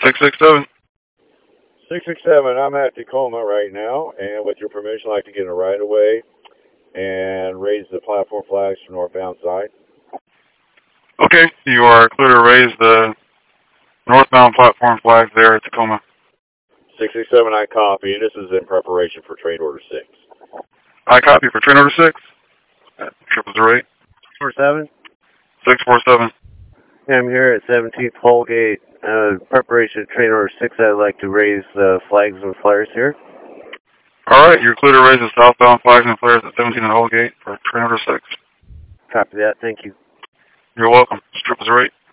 667. 667, I'm at Tacoma right now, and with your permission, I'd like to get in a right of way and raise the platform flags for northbound side. Okay, you are clear to raise the northbound platform flag there at Tacoma. 667, I copy. This is in preparation for Trade Order 6. I copy for train order 6. 008. 47? 647. I'm here at 17th Holgate. Preparation of train order 6. I'd like to raise flags and flares here. Alright, you're clear to raise the southbound flags and flares at 17 and Holgate for train order 6. Copy that. Thank you. You're welcome. 008.